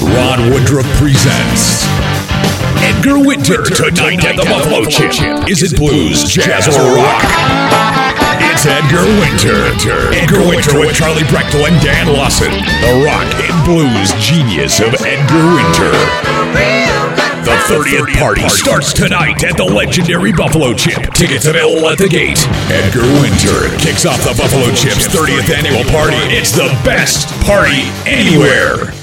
Ron Woodruff presents Edgar Winter tonight at the Buffalo Chip. Is it blues, jazz, or rock? It's Edgar Winter. Edgar Winter with Charlie Brechtel and Dan Lawson. The rock and blues genius of Edgar Winter. The 30th party starts tonight at the legendary Buffalo Chip. Tickets available at the gate. Edgar Winter kicks off the Buffalo Chip's 30th annual party. It's the best party anywhere.